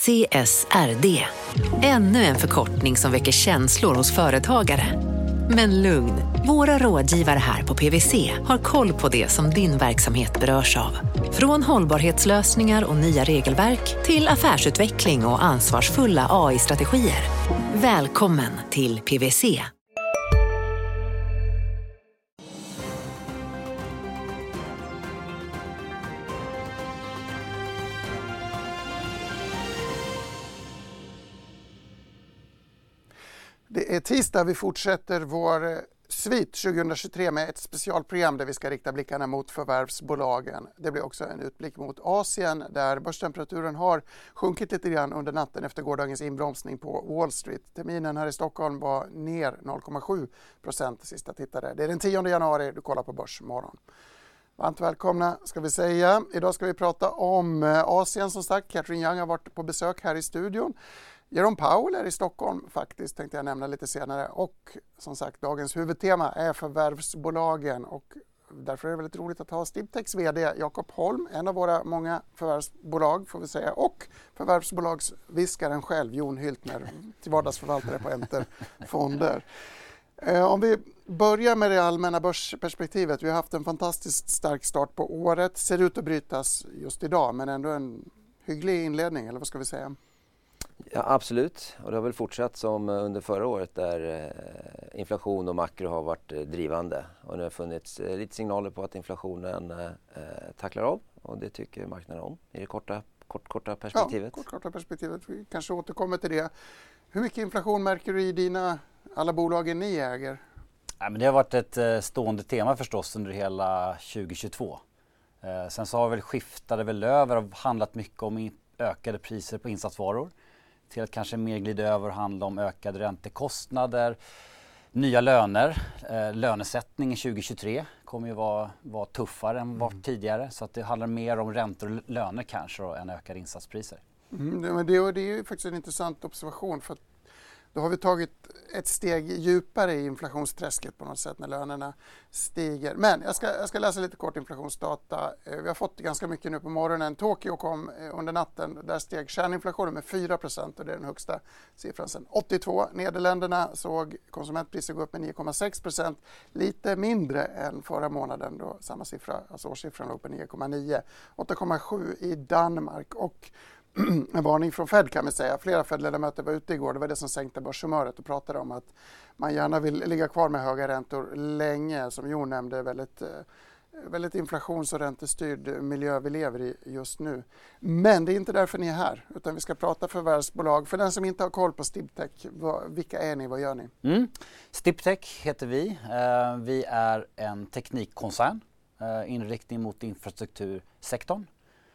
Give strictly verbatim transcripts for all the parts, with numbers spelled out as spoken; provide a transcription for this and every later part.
C S R D. Ännu en förkortning som väcker känslor hos företagare. Men lugn, våra rådgivare här på P W C har koll på det som din verksamhet berörs av. Från hållbarhetslösningar och nya regelverk till affärsutveckling och ansvarsfulla A I-strategier. Välkommen till P W C. Det är tisdag, vi fortsätter vår svit tjugohundratjugotre med ett specialprogram där vi ska rikta blickarna mot förvärvsbolagen. Det blir också en utblick mot Asien där börstemperaturen har sjunkit lite grann under natten efter gårdagens inbromsning på Wall Street. Terminen här i Stockholm var ner noll komma sju procent sista tittare. Det är den tionde januari, du kollar på Börsmorgon. Varmt välkomna ska vi säga. Idag ska vi prata om Asien som sagt. Catherine Young har varit på besök här i studion. Jerome Powell är i Stockholm faktiskt, tänkte jag nämna lite senare. Och som sagt, dagens huvudtema är förvärvsbolagen. Och därför är det väldigt roligt att ha Stibtex vd Jakob Holm, en av våra många förvärvsbolag får vi säga. Och förvärvsbolagsviskaren själv, Jon Hyltner, till vardagsförvaltare på Enter Fonder. Om vi börjar med det allmänna börsperspektivet. Vi har haft en fantastiskt stark start på året. Ser ut att brytas just idag, men ändå en hygglig inledning, eller vad ska vi säga? Ja, absolut. Och det har väl fortsatt som under förra året där eh, inflation och makro har varit eh, drivande. Och det har funnits eh, lite signaler på att inflationen eh, tacklar av. Och det tycker marknaden om i det korta, kort, korta perspektivet. Ja, kort, korta perspektivet. Vi kanske återkommer till det. Hur mycket inflation märker du i dina, alla bolagen ni äger? Ja, men det har varit ett eh, stående tema förstås under hela tjugohundratjugotvå. Eh, sen så har väl skiftade väl över och handlat mycket om in, ökade priser på insatsvaror. Till att kanske mer glida över och handla om ökade räntekostnader, nya löner. Eh, lönesättning i tjugohundratjugotre kommer ju vara, vara tuffare än var tidigare. Så att det handlar mer om räntor och löner kanske då, än ökade insatspriser. Mm, det, men det, det är ju faktiskt en intressant observation för att då har vi tagit ett steg djupare i inflationsträsket på något sätt när lönerna stiger. Men jag ska, jag ska läsa lite kort inflationsdata. Vi har fått ganska mycket nu på morgonen. Tokyo kom under natten. Där steg kärninflationen med fyra procent och det är den högsta siffran sedan åttiotvå. Nederländerna såg konsumentpriser gå upp med nio komma sex procent. Lite mindre än förra månaden då samma siffra, alltså årssiffran låg på nio komma nio. åtta komma sju i Danmark och en varning från Fed kan man säga. Flera Fed-ledamöter var ute igår. Det var det som sänkte börshumöret och pratade om att man gärna vill ligga kvar med höga räntor länge. Som Jon nämnde, väldigt, väldigt inflations- och räntestyrd miljö vi lever i just nu. Men det är inte därför ni är här, utan vi ska prata förvärvsbolag. För den som inte har koll på Stibtech, vilka är ni? Vad gör ni? Mm. Stibtech heter vi. Uh, vi är en teknikkoncern, uh, inriktning mot infrastruktursektorn.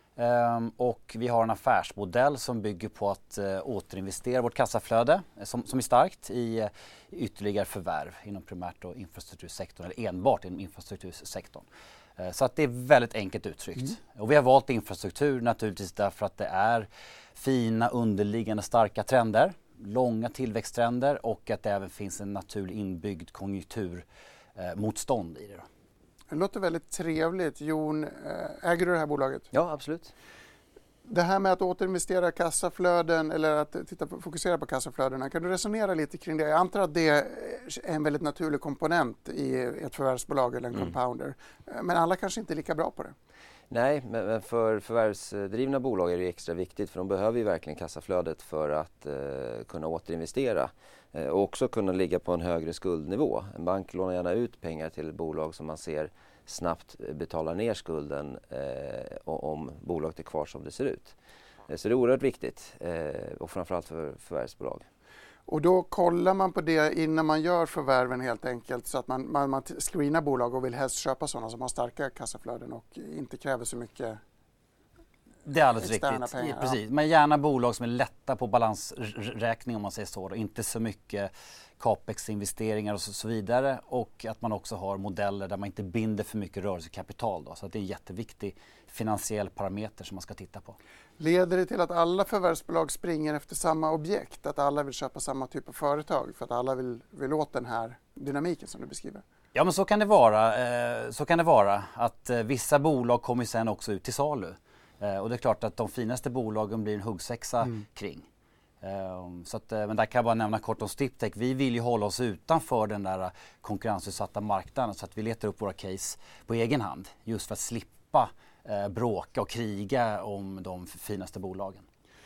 Um, och vi har en affärsmodell som bygger på att uh, återinvestera vårt kassaflöde uh, som, som är starkt i uh, ytterligare förvärv inom primärt och infrastruktursektorn eller enbart inom infrastruktursektorn. Uh, så att det är väldigt enkelt uttryckt. Mm. Och vi har valt infrastruktur naturligtvis därför att det är fina underliggande starka trender, långa tillväxttrender och att det även finns en naturlig inbyggd konjunkturmotstånd uh, i det då. Det låter väldigt trevligt. Jon, äger du det här bolaget? Ja, absolut. Det här med att återinvestera kassaflöden eller att titta på, fokusera på kassaflödena, kan du resonera lite kring det? Jag antar att det är en väldigt naturlig komponent i ett förvärvsbolag eller en mm. compounder. Men alla kanske inte är lika bra på det. Nej, men för förvärvsdrivna bolag är det extra viktigt för de behöver ju verkligen kassaflödet för att eh, kunna återinvestera eh, och också kunna ligga på en högre skuldnivå. En bank lånar gärna ut pengar till bolag som man ser snabbt betalar ner skulden eh, om bolaget är kvar som det ser ut. Eh, så det är oerhört viktigt eh, och framförallt för förvärvsbolag. Och då kollar man på det innan man gör förvärven helt enkelt så att man, man, man screenar bolag och vill helst köpa sådana som har starka kassaflöden och inte kräver så mycket. Det är alldeles riktigt. Pengar, ja, precis. Men gärna bolag som är lätta på balansräkning om man säger så. Då. Inte så mycket capex-investeringar och så, så vidare. Och att man också har modeller där man inte binder för mycket rörelsekapital. Då. Så att det är en jätteviktig finansiell parameter som man ska titta på. Leder det till att alla förvärvsbolag springer efter samma objekt? Att alla vill köpa samma typ av företag för att alla vill, vill åt den här dynamiken som du beskriver? Ja, men så kan det vara. Så kan det vara att vissa bolag kommer sen också ut till salu. Eh, och det är klart att de finaste bolagen blir en huggsexa mm. kring. Um, så att, men där kan jag bara nämna kort om Stiptech. Vi vill ju hålla oss utanför den där konkurrensutsatta marknaden så att vi letar upp våra case på egen hand. Just för att slippa uh, bråka och kriga om de finaste bolagen.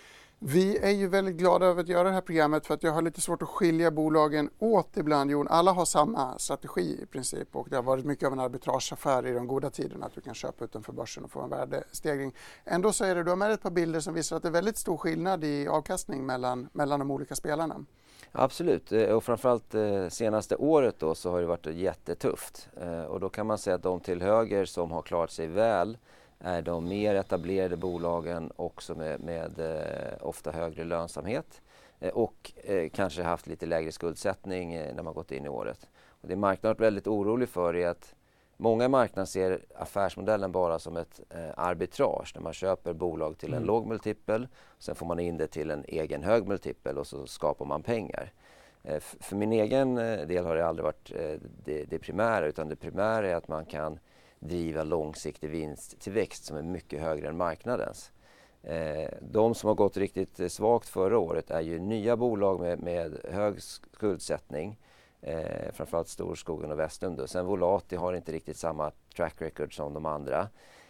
Vi är ju väldigt glada över att göra det här programmet för att jag har lite svårt att skilja bolagen åt ibland. Jon, alla har samma strategi i princip och det har varit mycket av en arbitrageaffär i de goda tiderna att du kan köpa utanför börsen och få en värdestegring. Ändå så är det, du har med ett par bilder som visar att det är väldigt stor skillnad i avkastning mellan, mellan de olika spelarna. Absolut, och framförallt eh, senaste året då så har det varit jättetufft eh, och då kan man säga att de till höger som har klarat sig väl är de mer etablerade bolagen också med, med eh, ofta högre lönsamhet eh, och eh, kanske haft lite lägre skuldsättning eh, när man gått in i året. Och det marknaden är väldigt orolig för är att många marknader ser affärsmodellen bara som ett eh, arbitrage när man köper bolag till en mm. låg multipel, sen får man in det till en egen hög multipel och så skapar man pengar. Eh, f- för min egen eh, del har det aldrig varit eh, det, det primära, utan det primära är att man kan driva långsiktig vinsttillväxt som är mycket högre än marknadens. Eh, de som har gått riktigt svagt förra året är ju nya bolag med, med hög skuldsättning, eh, framförallt Storskogen och Vestlund. Sen Volati har inte riktigt samma track record som de andra.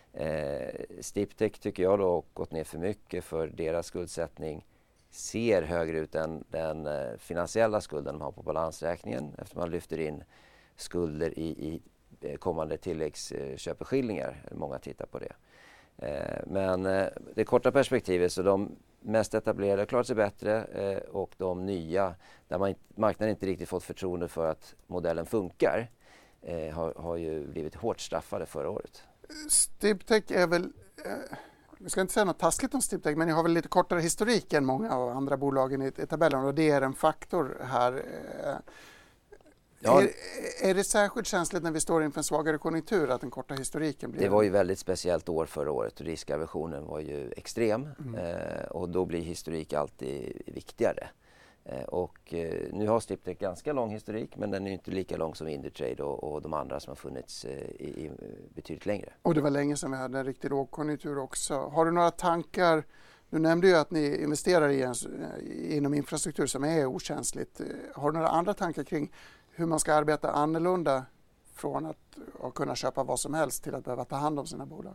Eh, Stiptech tycker jag då har gått ner för mycket för deras skuldsättning ser högre ut än den eh, finansiella skulden de har på balansräkningen eftersom man lyfter in skulder i, i kommande tilläggsköpeskillingar. Många tittar på det. Eh, men eh, det korta perspektivet så de mest etablerade klarar sig bättre eh, och de nya där man, marknaden inte riktigt fått förtroende för att modellen funkar eh, har, har ju blivit hårt straffade förra året. Stiptech är väl, eh, vi ska inte säga något taskigt om Stiptech, men ni har väl lite kortare historik än många av andra bolagen i, i tabellen och det är en faktor här. Eh, Ja. Är, är det särskilt känsligt när vi står inför en svagare konjunktur att den korta historiken blir... Det var ju väldigt speciellt år förra året. Riskaversionen var ju extrem mm. eh, och då blir historik alltid viktigare. Eh, och eh, nu har Stiptech ganska lång historik men den är inte lika lång som Indutrade och, och de andra som har funnits eh, i, i betydligt längre. Och det var länge sedan vi hade en riktig lågkonjunktur också. Har du några tankar? Du nämnde ju att ni investerar i en, inom infrastruktur som är okänsligt. Har du några andra tankar kring hur man ska arbeta annorlunda från att, att kunna köpa vad som helst till att behöva ta hand om sina bolag?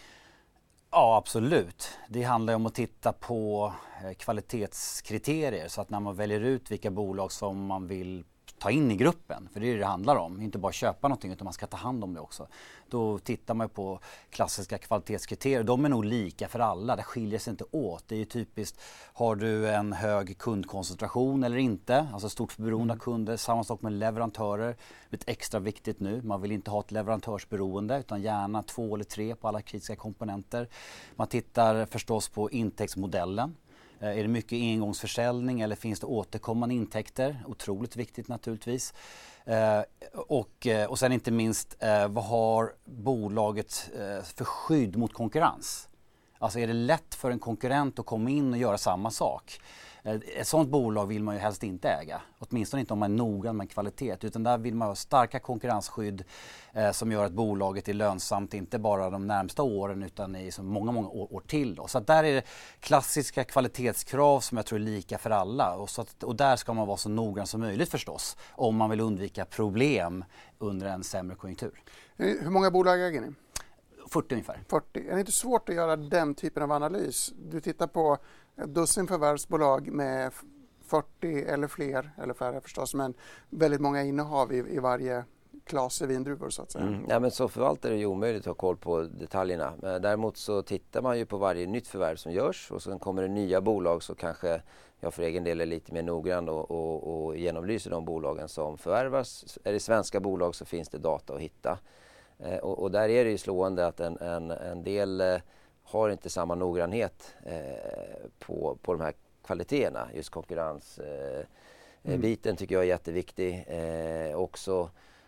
Ja, absolut. Det handlar om att titta på kvalitetskriterier så att när man väljer ut vilka bolag som man vill ta in i gruppen, för det är det det handlar om, inte bara köpa någonting utan man ska ta hand om det också. Då tittar man på klassiska kvalitetskriterier, de är nog lika för alla, det skiljer sig inte åt. Det är ju typiskt, har du en hög kundkoncentration eller inte, alltså stort beroende av kunder, samma sak med leverantörer, det är extra viktigt nu, man vill inte ha ett leverantörsberoende utan gärna två eller tre på alla kritiska komponenter. Man tittar förstås på intäktsmodellen. Är det mycket engångsförsäljning eller finns det återkommande intäkter? Otroligt viktigt naturligtvis. Eh, och, och sen inte minst, eh, vad har bolaget eh, för skydd mot konkurrens? Alltså är det lätt för en konkurrent att komma in och göra samma sak? Eh, ett sådant bolag vill man ju helst inte äga. Åtminstone inte om man är noggrann med kvalitet. Utan där vill man ha starka konkurrensskydd eh, som gör att bolaget är lönsamt inte bara de närmsta åren utan i så många, många år, år till. Då. Så att där är det klassiska kvalitetskrav som jag tror är lika för alla. Och, så att, och där ska man vara så noggrann som möjligt förstås om man vill undvika problem under en sämre konjunktur. Hur många bolag äger ni? fyrtio ungefär. fyrtio. Är det inte svårt att göra den typen av analys? Du tittar på ett dussin förvärvsbolag med fyrtio eller fler, eller färre förstås, men väldigt många innehav i, i varje klass vindruvor så att säga. Mm. Ja, men som förvaltare är det ju omöjligt att ha koll på detaljerna. Men däremot så tittar man ju på varje nytt förvärv som görs och sen kommer det nya bolag så kanske jag för egen del är lite mer noggrann och, och, och genomlyser de bolagen som förvärvas. Är det svenska bolag så finns det data att hitta. Eh, och, och där är det ju slående att en, en, en del eh, har inte samma noggrannhet eh, på, på de här kvaliteterna. Just konkurrensbiten eh, mm. tycker jag är jätteviktig. Eh, också,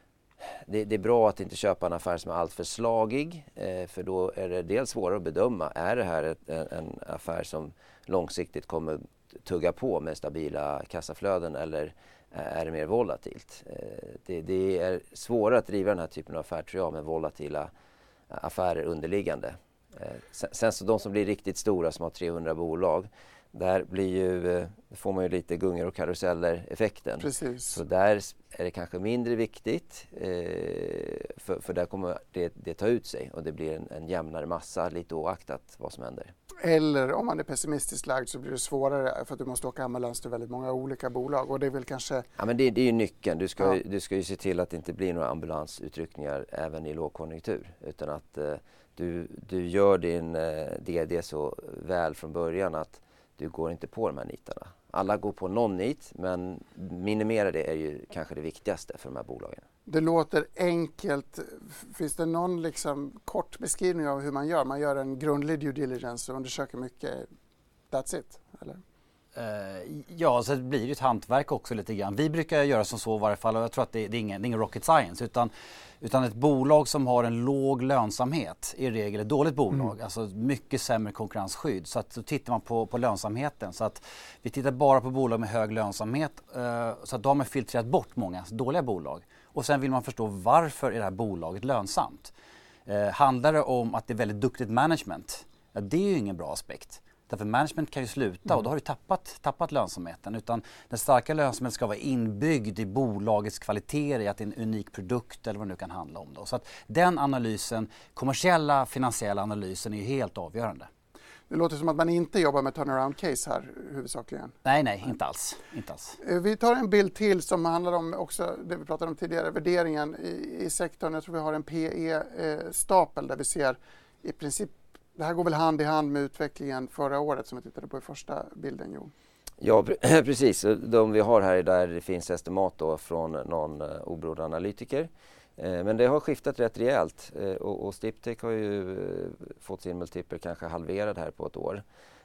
det, det är bra att inte köpa en affär som är alltför slagig. Eh, för då är det dels svårare att bedöma. Är det här ett, en, en affär som långsiktigt kommer tugga på med stabila kassaflöden eller är det mer volatilt? Det, det är svårare att driva den här typen av affär tror jag med volatila affärer underliggande. Eh, sen, sen så de som blir riktigt stora som har trehundra bolag, där blir ju, eh, får man ju lite gungor och karuseller-effekten. Precis. Så där är det kanske mindre viktigt, eh, för, för där kommer det, det ta ut sig och det blir en, en jämnare massa lite oaktat vad som händer. Eller om man är pessimistiskt lagd så blir det svårare för att du måste åka ambulans till väldigt många olika bolag och det är väl kanske... Ja, men det, det är ju nyckeln. Du ska, Ja. ju, du ska ju se till att det inte blir några ambulansutryckningar även i lågkonjunktur, utan att eh, du, du gör din eh, D D så väl från början att du går inte på de här nitarna. Alla går på någon nit, men minimera det är ju kanske det viktigaste för de här bolagen. Det låter enkelt. Finns det någon liksom kort beskrivning av hur man gör? Man gör en grundlig due diligence och undersöker mycket. That's it, eller? Uh, ja, så det blir ju ett hantverk också lite grann. Vi brukar göra som så i varje fall och jag tror att det, det, är, ingen, det är ingen rocket science utan, utan ett bolag som har en låg lönsamhet är i regel ett dåligt bolag. Mm. Alltså mycket sämre konkurrensskydd. Så att då tittar man på, på lönsamheten. Så att vi tittar bara på bolag med hög lönsamhet uh, så att de har filtrerat bort många dåliga bolag. Och sen vill man förstå varför är det här bolaget lönsamt. Uh, handlar det om att det är väldigt duktigt management? Ja, det är ju ingen bra aspekt. Därför management kan ju sluta mm. och då har du tappat, tappat lönsamheten. Utan den starka lönsamheten ska vara inbyggd i bolagets kvaliteter, i att det är en unik produkt eller vad det nu kan handla om. Då. Så att den analysen, kommersiella, finansiella analysen är ju helt avgörande. Det låter som att man inte jobbar med turnaround case här huvudsakligen. Nej, nej, inte alls. Inte alls. Vi tar en bild till som handlar om också det vi pratade om tidigare, värderingen i, i sektorn. Jag tror vi har en P E-stapel där vi ser i princip. Det här går väl hand i hand med utvecklingen förra året som vi tittade på i första bilden, Jo? Ja, precis. De vi har här är där det finns estimat då från någon oberoende analytiker. Men det har skiftat rätt rejält och, och Stiptech har ju fått sin multipel kanske halverad här på ett år.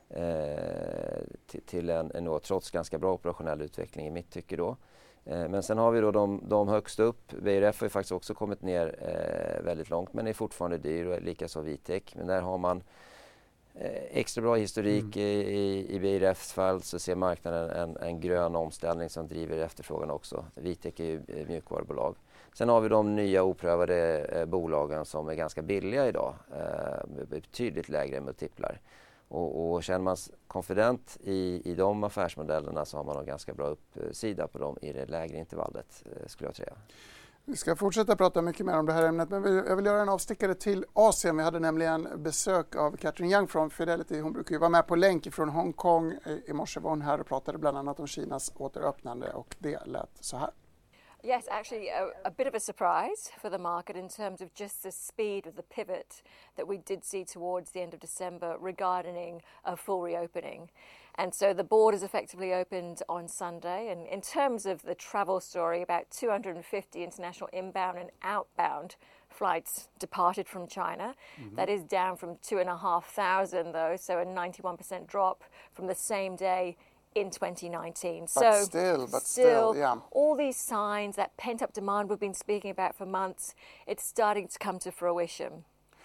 Till, till en, en trots ganska bra operationell utveckling i mitt tycke då. Men sen har vi då de, de högst upp. B R F har ju faktiskt också kommit ner eh, väldigt långt men är fortfarande dyr och likaså Vitek. Men där har man eh, extra bra historik. Mm. I, i B R Fs fall så ser marknaden en, en grön omställning som driver efterfrågan också. Vitek är ju eh, mjukvarubolag. Sen har vi de nya oprövade eh, bolagen som är ganska billiga idag. Eh, betydligt lägre multiplar. Och, och känner man konfident i, i de affärsmodellerna så har man en ganska bra uppsida på dem i det lägre intervallet, skulle jag säga. Vi ska fortsätta prata mycket mer om det här ämnet, men jag vill göra en avstickare till Asien. Vi hade nämligen besök av Catherine Young från Fidelity. Hon brukar ju vara med på länk från Hongkong. I morse var hon här och pratade bland annat om Kinas återöppnande och det lät så här. Yes, actually a, a bit of a surprise for the market in terms of just the speed of the pivot that we did see towards the end of December regarding a full reopening. And so the borders effectively opened on Sunday. And in terms of the travel story, about two hundred fifty international inbound and outbound flights departed from China. Mm-hmm. That is down from two and a half thousand though, so a ninety-one percent drop from the same day in twenty nineteen. But so still, but still, still, yeah. all these signs, that pent-up demand we've been speaking about for months, it's starting to come to fruition.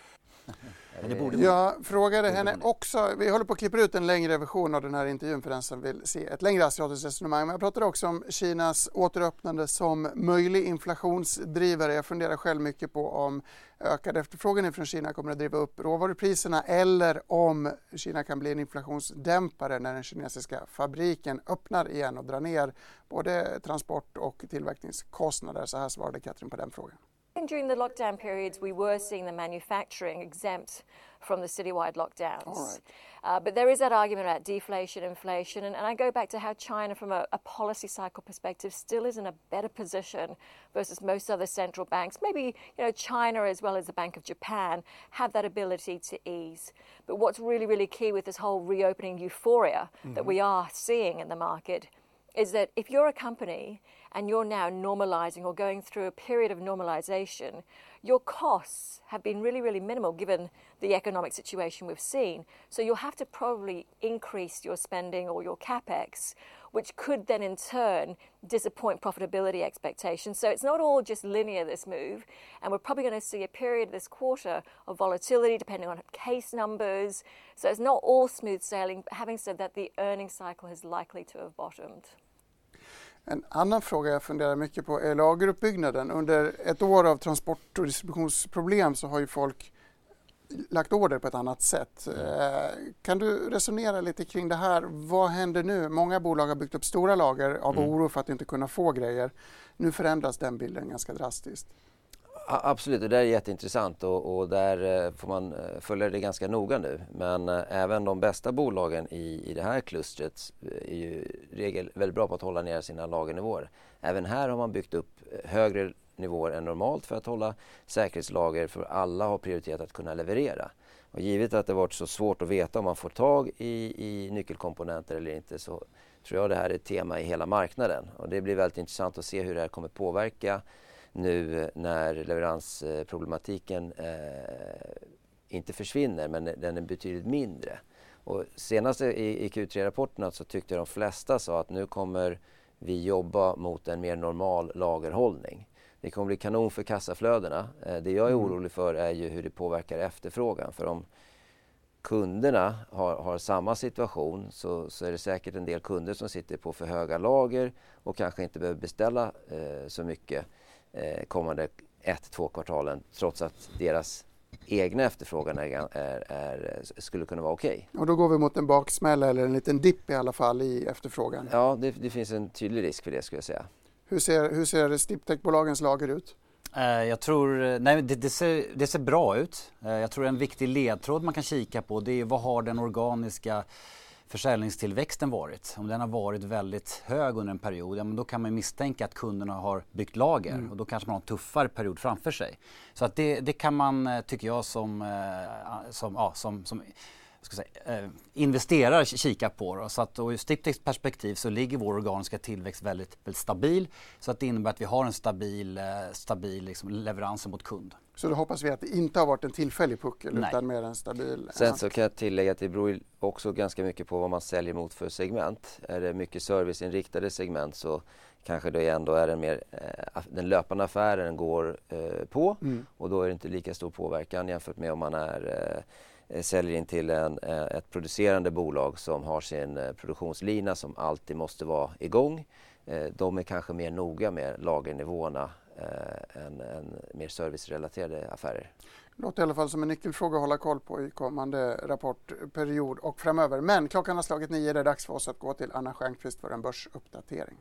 Jag frågade henne också, vi håller på att klippa ut en längre version av den här intervjun för den som vill se ett längre asiatiskt resonemang. Men jag pratade också om Kinas återöppnande som möjlig inflationsdrivare. Jag funderar själv mycket på om ökad efterfrågan från Kina kommer att driva upp råvarupriserna eller om Kina kan bli en inflationsdämpare när den kinesiska fabriken öppnar igen och drar ner både transport- och tillverkningskostnader. Så här svarade Catherine på den frågan. During the lockdown periods, we were seeing the manufacturing exempt from the citywide lockdowns. All right. Uh, but there is that argument about deflation, inflation, and, and I go back to how China, from a, a policy cycle perspective, still is in a better position versus most other central banks. Maybe, you know, China as well as the Bank of Japan have that ability to ease. But what's really, really key with this whole reopening euphoria mm-hmm. that we are seeing in the market is that if you're a company and you're now normalizing or going through a period of normalization, your costs have been really, really minimal given the economic situation we've seen. So you'll have to probably increase your spending or your capex, which could then in turn disappoint profitability expectations. So it's not all just linear, this move. And we're probably going to see a period this quarter of volatility depending on case numbers. So it's not all smooth sailing. But having said that, the earnings cycle is likely to have bottomed. En annan fråga jag funderar mycket på är lageruppbyggnaden. Under ett år av transport- och distributionsproblem så har ju folk lagt order på ett annat sätt. Mm. Kan du resonera lite kring det här? Vad händer nu? Många bolag har byggt upp stora lager av mm. oro för att inte kunna få grejer. Nu förändras den bilden ganska drastiskt. Absolut, det där är jätteintressant och, och där får man följa det ganska noga nu. Men även de bästa bolagen i, i det här klustret är ju i regel väldigt bra på att hålla ner sina lagernivåer. Även här har man byggt upp högre nivåer än normalt för att hålla säkerhetslager, för alla har prioriterat att kunna leverera. Och givet att det varit så svårt att veta om man får tag i, i nyckelkomponenter eller inte, så tror jag det här är ett tema i hela marknaden. Och det blir väldigt intressant att se hur det här kommer påverka nu när leveransproblematiken eh, inte försvinner, men den är betydligt mindre. Och senast i, i Q tre-rapporterna så tyckte de flesta sa att nu kommer vi jobba mot en mer normal lagerhållning. Det kommer bli kanon för kassaflödena. Eh, det jag är orolig för är ju hur det påverkar efterfrågan. För om kunderna har, har samma situation så, så är det säkert en del kunder som sitter på för höga lager och kanske inte behöver beställa eh, så mycket kommande ett, två kvartalen, trots att deras egna efterfrågan är, är, är, skulle kunna vara okej. Okay. Och då går vi mot en baksmälla eller en liten dipp i alla fall i efterfrågan. Ja, det, det finns en tydlig risk för det, skulle jag säga. Hur ser, hur ser Stiptech-bolagens lager ut? Jag tror, nej, det, det, ser, det ser bra ut. Jag tror en viktig ledtråd man kan kika på, det är vad har den organiska försäljningstillväxten varit. Om den har varit väldigt hög under en period, ja, men då kan man misstänka att kunderna har byggt lager mm. och då kanske man har en tuffare period framför sig. Så att det, det kan man, tycker jag, som, som, ja, som, som ska säga, eh, investerare kika på. Då. Så att, och ur Stiptechs perspektiv så ligger vår organiska tillväxt väldigt, väldigt stabil. Så att det innebär att vi har en stabil, stabil liksom, leverans mot kund. Så då hoppas vi att det inte har varit en tillfällig puckel. Nej. Utan mer en stabil... Sen så kan jag tillägga att det beror också ganska mycket på vad man säljer mot för segment. Är det mycket serviceinriktade segment så kanske det ändå är en mer, eh, den löpande affären går eh, på mm. och då är det inte lika stor påverkan jämfört med om man är, eh, säljer in till en, eh, ett producerande bolag som har sin eh, produktionslina som alltid måste vara igång. Eh, de är kanske mer noga med lagernivåerna än, än mer servicerelaterade affärer. Det låter i alla fall som en nyckelfråga att hålla koll på i kommande rapportperiod och framöver. Men klockan har slagit nio, det är dags för oss att gå till Anna Stjernqvist för en börsuppdatering.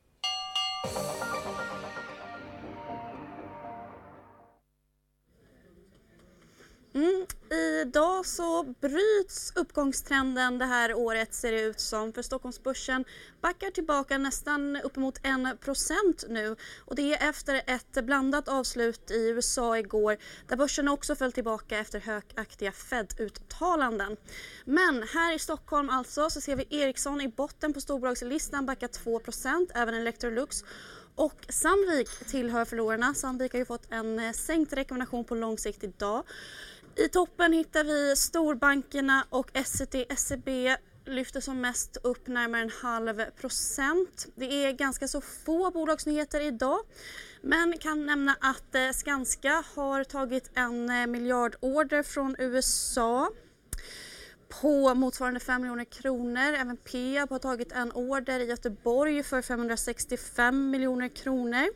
Mm. Idag så bryts uppgångstrenden det här året, ser det ut som, för Stockholmsbörsen backar tillbaka nästan uppemot en procent nu, och det är efter ett blandat avslut i U S A igår där börsen också föll tillbaka efter högaktiga Fed-uttalanden. Men här i Stockholm alltså så ser vi Ericsson i botten på storbolagslistan backa två procent, även Electrolux. Och Sandvik tillhör förlorarna. Sandvik har ju fått en sänkt rekommendation på lång sikt idag. I toppen hittar vi storbankerna och S E T S E B lyfter som mest upp närmare en halv procent. Det är ganska så få bolagsnyheter idag, men kan nämna att Skanska har tagit en miljardorder från U S A på motsvarande fem miljoner kronor. Även Peab har tagit en order i Göteborg för femhundrasextiofem miljoner kronor.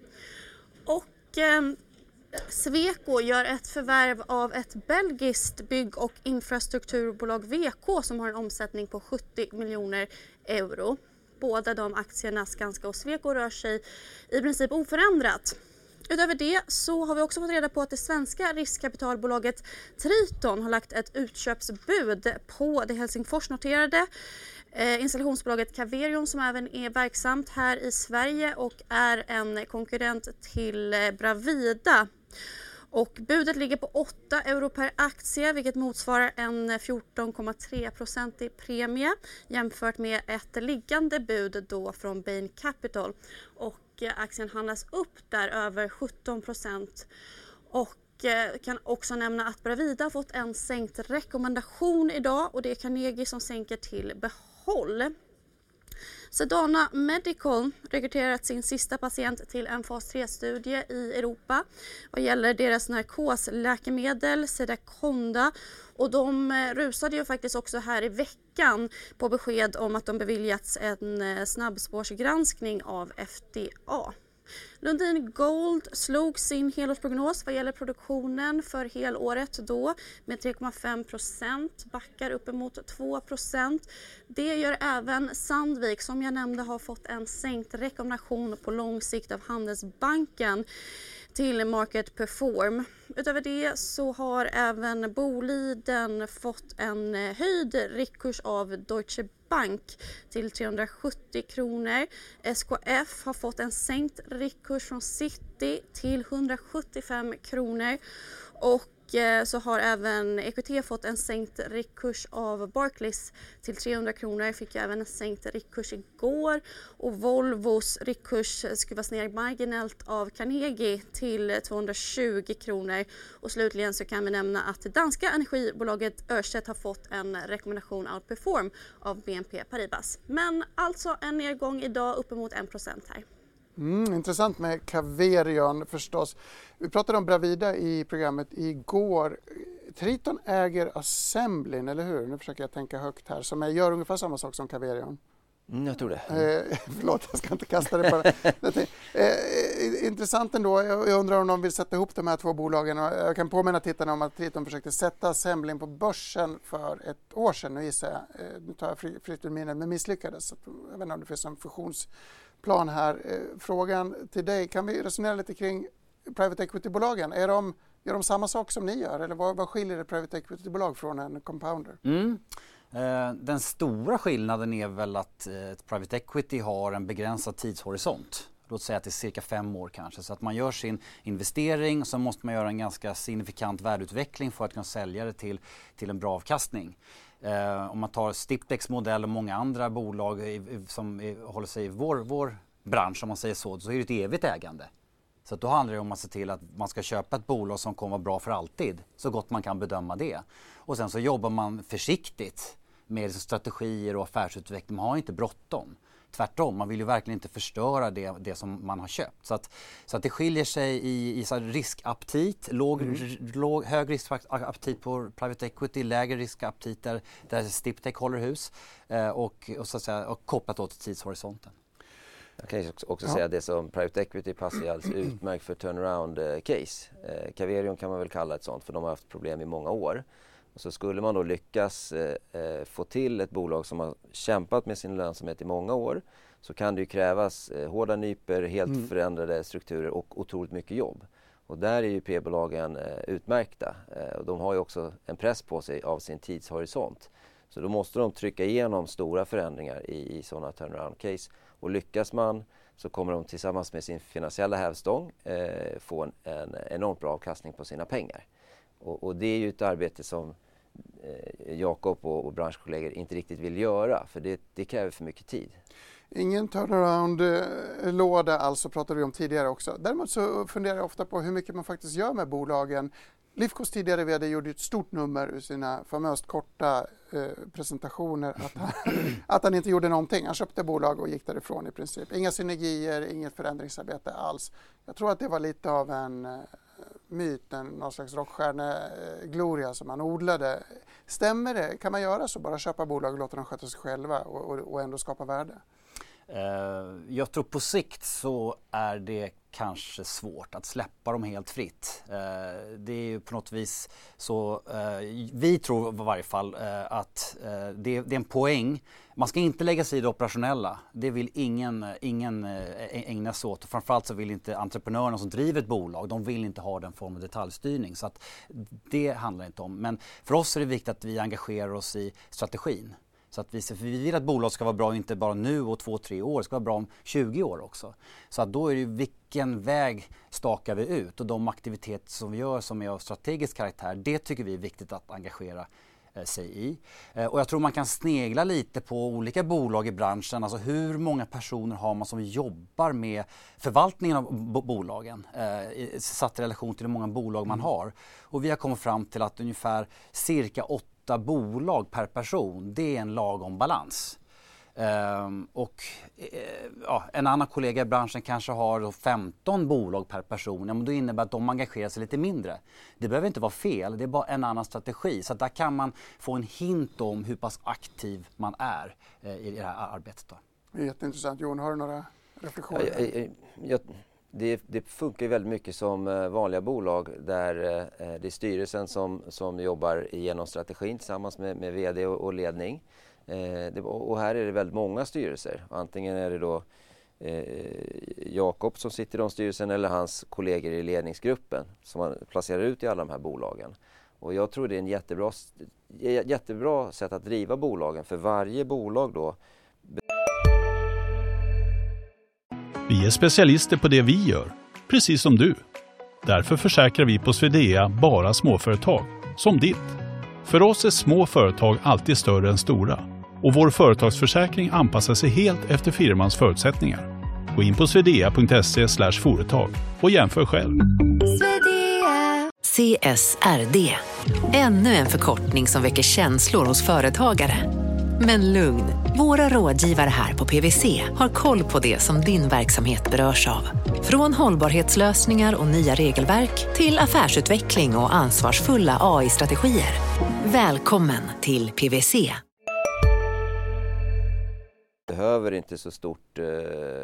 Och eh, Sweco gör ett förvärv av ett belgiskt bygg- och infrastrukturbolag V K som har en omsättning på sjuttio miljoner euro. Båda de aktierna, Skanska och Sweco, rör sig i princip oförändrat. Utöver det så har vi också fått reda på att det svenska riskkapitalbolaget Triton har lagt ett utköpsbud på det Helsingfors-noterade eh, installationsbolaget Caverion, som även är verksamt här i Sverige och är en konkurrent till eh, Bravida. Och budet ligger på åtta euro per aktie, vilket motsvarar en fjorton komma tre procent i premie jämfört med ett liggande bud då från Bain Capital. Och aktien handlas upp där över sjutton procent. Och kan också nämna att Bravida har fått en sänkt rekommendation idag, och det är Carnegie som sänker till behåll. Sedana Medical rekryterat sin sista patient till en fas tre-studie i Europa vad gäller deras narkosläkemedel Sedaconda, och de rusade ju faktiskt också här i veckan på besked om att de beviljats en snabbspårsgranskning av F D A. Lundin Gold slog sin helårsprognos vad gäller produktionen för helåret då med tre komma fem procent, backar uppemot två procent. Det gör även Sandvik som jag nämnde har fått en sänkt rekommendation på lång sikt av Handelsbanken till Market Perform. Utöver det så har även Boliden fått en höjd riktkurs av Deutsche Bank till trehundrasjuttio kronor. S K F har fått en sänkt riktkurs från City till hundrasjuttiofem kronor. Och så har även E Q T fått en sänkt riktkurs av Barclays till trehundra kronor. Fick även en sänkt riktkurs igår. Och Volvos riktkurs skruvas ner marginellt av Carnegie till tvåhundratjugo kronor. Och slutligen så kan vi nämna att det danska energibolaget Ørsted har fått en rekommendation outperform av B N P Paribas. Men alltså en nedgång idag uppemot en procent här. Mm, intressant med Caverion förstås. Vi pratade om Bravida i programmet igår. Triton äger Assemblin, eller hur? Nu försöker jag tänka högt här. Som är, gör ungefär samma sak som Caverion. Mm, jag tror det. Eh, förlåt, jag ska inte kasta det bara. eh, intressant ändå. Jag, jag undrar om de vill sätta ihop de här två bolagen. Jag kan påminna tittarna om att Triton försökte sätta Assemblin på börsen för ett år sedan. Nu gissar jag. Eh, nu tar jag fri, fritt ur minnet, men misslyckades. Jag vet inte om det finns en fusions plan här. Frågan till dig, kan vi resonera lite kring private equity-bolagen? Är de, gör de samma sak som ni gör eller vad, vad skiljer ett private equity-bolag från en compounder? Mm. Eh, den stora skillnaden är väl att eh, ett private equity har en begränsad tidshorisont. Låt säga att det är cirka fem år kanske. Så att man gör sin investering och så måste man göra en ganska signifikant värdeutveckling för att kunna sälja det till, till en bra avkastning. Eh, om man tar Stiptex modell och många andra bolag i, i, som i, håller sig i vår, vår bransch, om man säger så, så är det ett evigt ägande. Så att då handlar det om att se till att man ska köpa ett bolag som kommer vara bra för alltid, så gott man kan bedöma det. Och sen så jobbar man försiktigt med strategier och affärsutveckling. Man har inte bråttom. Tvärtom, man vill ju verkligen inte förstöra det, det som man har köpt. Så att, så att det skiljer sig i, i så riskaptit, låg, mm. låg, hög riskaptit på private equity, lägre riskaptit där, där Stiptech håller hus eh, och, och, så att säga, och kopplat åt tidshorisonten. Jag kan också, också ja. säga att det som private equity passar alldeles utmärkt för turnaround eh, case. Eh, Caverion kan man väl kalla ett sånt för de har haft problem i många år. Och så skulle man då lyckas eh, få till ett bolag som har kämpat med sin lönsamhet i många år, så kan det ju krävas eh, hårda nyper, helt mm. förändrade strukturer och otroligt mycket jobb. Och där är ju P-bolagen eh, utmärkta. Eh, och de har ju också en press på sig av sin tidshorisont. Så då måste de trycka igenom stora förändringar i, i sådana turnaround case. Och lyckas man så kommer de tillsammans med sin finansiella hävstång eh, få en, en enormt bra avkastning på sina pengar. Och, och det är ju ett arbete som eh, Jakob och, och branschkollegor inte riktigt vill göra, för det, det kräver för mycket tid. Ingen turnaround-låda alltså, pratade vi om tidigare också. Däremot så funderar jag ofta på hur mycket man faktiskt gör med bolagen. Lifcos tidigare vd gjorde ett stort nummer ur sina famöst korta eh, presentationer att han, att han inte gjorde någonting. Han köpte bolag och gick därifrån i princip. Inga synergier, inget förändringsarbete alls. Jag tror att det var lite av en eh, myt, en, någon slags rockstjärne-gloria som han odlade. Stämmer det? Kan man göra så? Bara köpa bolag och låta dem sköta sig själva och, och, och ändå skapa värde? Uh, jag tror på sikt så är det kanske svårt att släppa dem helt fritt. Uh, det är ju på något vis så, uh, vi tror i varje fall uh, att uh, det, det är en poäng. Man ska inte lägga sig i det operationella. Det vill ingen, ingen uh, ägna sig åt. Och framförallt så vill inte entreprenörerna som driver ett bolag, de vill inte ha den formen av detaljstyrning. Så att det handlar inte om. Men för oss är det viktigt att vi engagerar oss i strategin. Så att vi, för vi vill att bolag ska vara bra inte bara nu och två, tre år, det ska vara bra om tjugo år också. Så att då är det vilken väg stakar vi ut, och de aktiviteter som vi gör som är av strategisk karaktär, det tycker vi är viktigt att engagera eh, sig i. Eh, och jag tror man kan snegla lite på olika bolag i branschen, alltså hur många personer har man som jobbar med förvaltningen av bo- bolagen, eh, satt i relation till hur många bolag man har. Och vi har kommit fram till att ungefär cirka åtta bolag per person, det är en lagom balans. Ehm, och eh, ja, en annan kollega i branschen kanske har femton bolag per person, ja, men då innebär att de engagerar sig lite mindre. Det behöver inte vara fel, det är bara en annan strategi. Så där kan man få en hint om hur pass aktiv man är eh, i det här arbetet. Då. Det är jätteintressant. Jon, har du några reflektioner? Jag, jag, jag, det, det funkar ju väldigt mycket som eh, vanliga bolag där eh, det är styrelsen som, som jobbar igenom strategin tillsammans med, med vd och, och ledning. Eh, det, och här är det väldigt många styrelser. Antingen är det då eh, Jakob som sitter i de styrelsen eller hans kollegor i ledningsgruppen som man placerar ut i alla de här bolagen. Och jag tror det är en jättebra, jättebra sätt att driva bolagen, för varje bolag då. Vi är specialister på det vi gör, precis som du. Därför försäkrar vi på Swedea bara småföretag, som ditt. För oss är små företag alltid större än stora. Och vår företagsförsäkring anpassar sig helt efter firmans förutsättningar. Gå in på swedea punkt se slash företag och jämför själv. C S R D. Ännu en förkortning som väcker känslor hos företagare. Men lugn, våra rådgivare här på P W C har koll på det som din verksamhet berörs av. Från hållbarhetslösningar och nya regelverk till affärsutveckling och ansvarsfulla A I-strategier. Välkommen till P W C. Behöver inte så, stort, eh,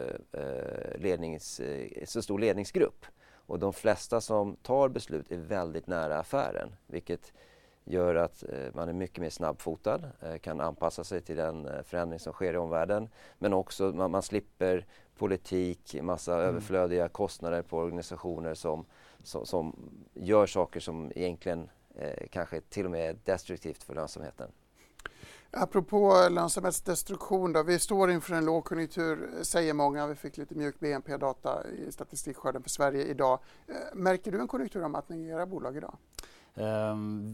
lednings, eh, så stor ledningsgrupp. Och de flesta som tar beslut är väldigt nära affären, vilket gör att man är mycket mer snabbfotad, kan anpassa sig till den förändring som sker i omvärlden. Men också man, man slipper politik, massa mm. överflödiga kostnader på organisationer som, som, som gör saker som egentligen eh, kanske till och med är destruktivt för lönsamheten. Apropå lönsamhetsdestruktion då, vi står inför en lågkonjunktur, säger många. Vi fick lite mjuk B N P-data i statistikskörden för Sverige idag. Märker du en konjunkturavmattning i era bolag idag? Um,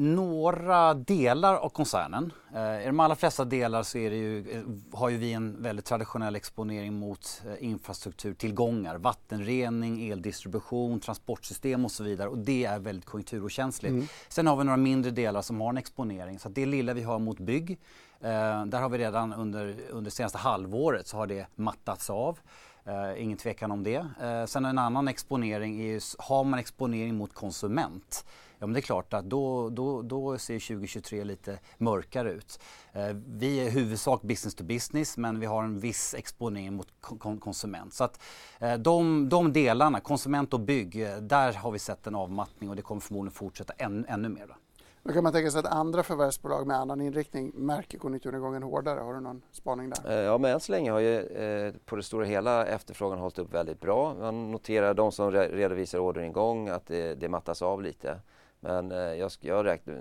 några delar av koncernen. Uh, I de allra flesta delar så är det ju, har ju vi en väldigt traditionell exponering mot uh, infrastrukturtillgångar. Vattenrening, eldistribution, transportsystem och så vidare. Och det är väldigt konjunkturokänsligt. Mm. Sen har vi några mindre delar som har en exponering. Så att det lilla vi har mot bygg, uh, där har vi redan under, under senaste halvåret så har det mattats av. Uh, ingen tvekan om det. Uh, sen en annan exponering är ju, har man exponering mot konsument, ja men det är klart att då, då, då ser tjugo tjugotre lite mörkare ut. Uh, vi är huvudsak business to business, men vi har en viss exponering mot kon- konsument. Så att uh, de, de delarna, konsument och bygg, uh, där har vi sett en avmattning och det kommer förmodligen fortsätta än, ännu mer då. Då kan man tänka sig att andra förvärvsbolag med annan inriktning märker konjunkturnedgången hårdare. Har du någon spaning där? Ja, men än så länge har ju eh, på det stora hela efterfrågan hållit upp väldigt bra. Man noterar de som re- redovisar orderingång att det, det mattas av lite. Men eh, jag, jag räknar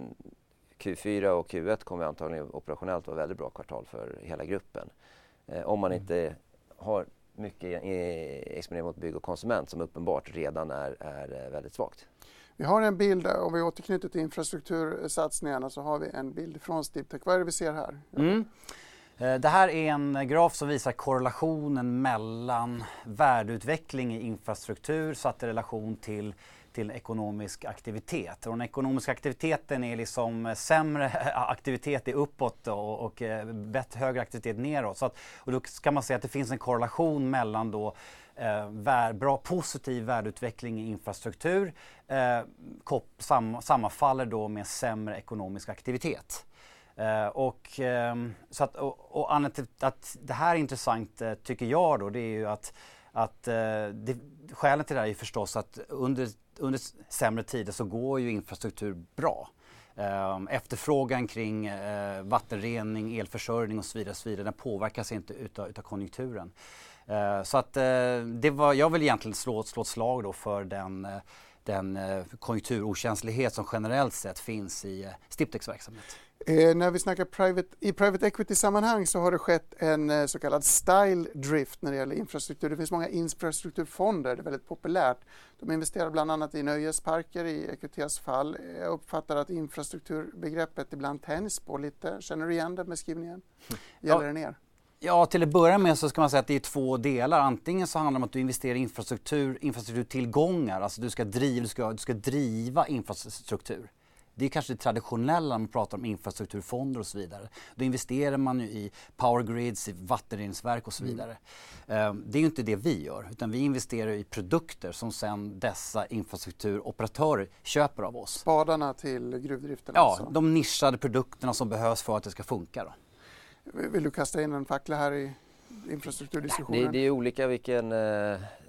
Q fyra och Q ett kommer antagligen operationellt vara väldigt bra kvartal för hela gruppen. Eh, om man inte har mycket eh, exponering mot bygg och konsument som uppenbart redan är, är väldigt svagt. Vi har en bild, om vi återknyter till infrastruktursatsningarna så har vi en bild från Stibtech. Vad är det vi ser här? Mm. Det här är en graf som visar korrelationen mellan värdeutveckling i infrastruktur satt i relation till, till ekonomisk aktivitet. Och den ekonomiska aktiviteten är liksom sämre aktivitet är uppåt och, och bättre, högre aktivitet neråt. Så att, och då kan man säga att det finns en korrelation mellan då Eh, vär, bra positiv värdeutveckling i infrastruktur eh, kop, sam, sammanfaller då med sämre ekonomisk aktivitet. Eh, och, eh, så att, och, och annat, att det här är intressant eh, tycker jag då, det är ju att, att eh, det, skälet till det här är förstås att under, under sämre tider så går ju infrastruktur bra. Eh, efterfrågan kring eh, vattenrening, elförsörjning och så vidare, så vidare den påverkas inte utav, utav konjunkturen. Uh, så att uh, det var, jag vill egentligen slå, slå ett slag då för den, uh, den uh, konjunkturokänslighet som generellt sett finns i uh, Stibtechs verksamhet. Eh, när vi snackar private, i private equity-sammanhang så har det skett en eh, så kallad style drift när det gäller infrastruktur. Det finns många infrastrukturfonder, det är väldigt populärt. De investerar bland annat i nöjesparker i E Q T:s fall. Jag uppfattar att infrastrukturbegreppet ibland tänjs på lite. Känner du igen det med skrivningen? Gäller ja. det ner? Ja, till att börja med så ska man säga att det är två delar. Antingen så handlar det om att du investerar i infrastruktur, infrastrukturtillgångar. Alltså du ska driva, du ska, du ska driva infrastruktur. Det är kanske det traditionella när man pratar om infrastrukturfonder och så vidare. Då investerar man ju i power grids, i vattenreningsverk och så vidare. Mm. Det är ju inte det vi gör, utan vi investerar i produkter som sen dessa infrastrukturoperatörer köper av oss. Spadarna till gruvdriften? Ja, alltså. De nischade produkterna som behövs för att det ska funka då. Vill du kasta in en fackla här i infrastrukturdiskussionen? Det, det är olika vilken,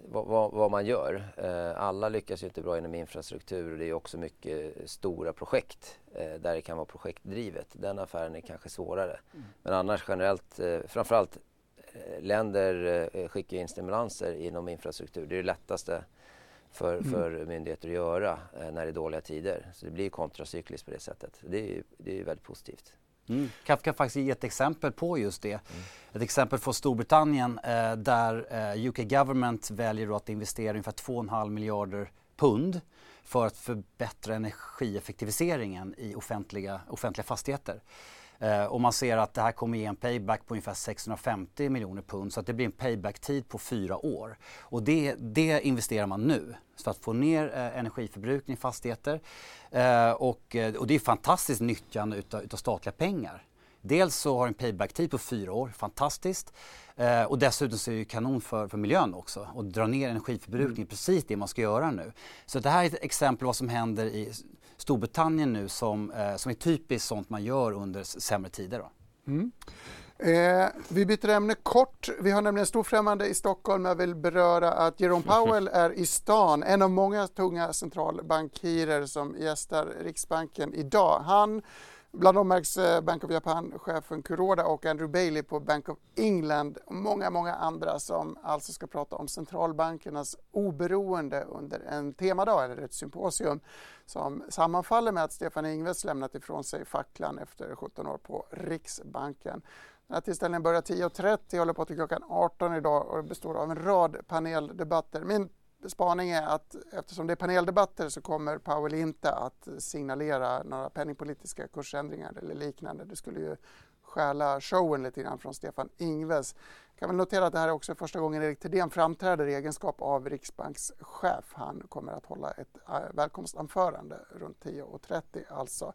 vad, vad, vad man gör. Eh, alla lyckas ju inte bra inom infrastruktur och det är också mycket stora projekt eh, där det kan vara projektdrivet. Den affären är kanske svårare. Mm. Men annars generellt, eh, framförallt eh, länder eh, skickar in stimulanser inom infrastruktur. Det är det lättaste för, mm. för myndigheter att göra eh, när det är dåliga tider. Så det blir kontracykliskt på det sättet. Det är ju det är väldigt positivt. Mm. Jag kan faktiskt ge ett exempel på just det. Mm. Ett exempel från Storbritannien eh, där eh, U K Government väljer att investera ungefär två komma fem miljarder pund för att förbättra energieffektiviseringen i offentliga, offentliga fastigheter. Eh, och man ser att det här kommer ge en payback på ungefär sexhundrafemtio miljoner pund, så att det blir en payback-tid på fyra år. Och det, det investerar man nu för att få ner eh, energiförbrukning i fastigheter. Eh, och, och det är fantastiskt nyttjande utav, utav statliga pengar. Dels så har en payback-tid på fyra år, fantastiskt. Eh, och dessutom så är det kanon för, för miljön också. Och dra ner energiförbrukning, mm. precis det man ska göra nu. Så det här är ett exempel på vad som händer i Storbritannien nu som, eh, som är typiskt sånt man gör under sämre tider. Då. Mm. Eh, vi byter ämne kort. Vi har nämligen storfrämmande i Stockholm. Jag vill beröra att Jerome Powell är i stan. En av många tunga centralbankirer som gästar Riksbanken idag. Han, bland dem märks Bank of Japan-chefen Kuroda och Andrew Bailey på Bank of England och många, många andra som alltså ska prata om centralbankernas oberoende under en temadag eller ett symposium som sammanfaller med att Stefan Ingves lämnat ifrån sig facklan efter sjutton år på Riksbanken. Den här tillställningen börjar tio och trettio, håller på till klockan arton idag och består av en rad paneldebatter. Min spaning är att eftersom det är paneldebatter så kommer Powell inte att signalera några penningpolitiska kursändringar eller liknande. Det skulle ju stjäla showen lite grann från Stefan Ingves. Jag kan väl notera att det här är också första gången Erik Thedéen framträder i egenskap av riksbankschef. Han kommer att hålla ett välkomstanförande runt tio och trettio alltså.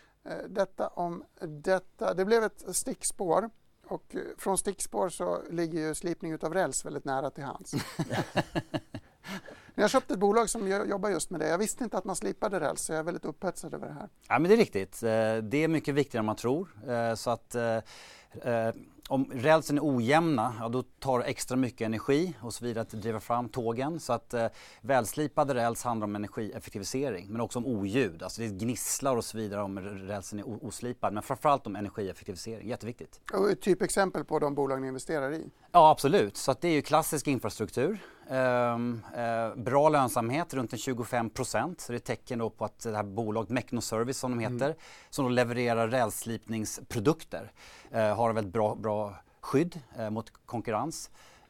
Detta om detta. Det blev ett stickspår. Och från stickspår så ligger ju slipning utav räls väldigt nära till hands. Jag har köpt ett bolag som jobbar just med det. Jag visste inte att man slipade räls, så jag är väldigt upphetsad över det här. Ja, men det är riktigt. Det är mycket viktigare än man tror. Så att om rälsen är ojämna, ja, då tar det extra mycket energi och så vidare att driva fram tågen. Så att eh, välslipade räls handlar om energieffektivisering, men också om oljud. Alltså det gnisslar och så vidare om rälsen är oslipad, men framförallt om energieffektivisering. Jätteviktigt. Och ett typexempel på de bolag ni investerar i? Ja, absolut. Så att det är ju klassisk infrastruktur. Um, uh, bra lönsamhet, runt en tjugofem procent. Så det är tecken då på att det här bolaget Mecnoservice som de heter, mm. som då levererar rälsslipningsprodukter, uh, har ett väldigt bra, bra skydd uh, mot konkurrens.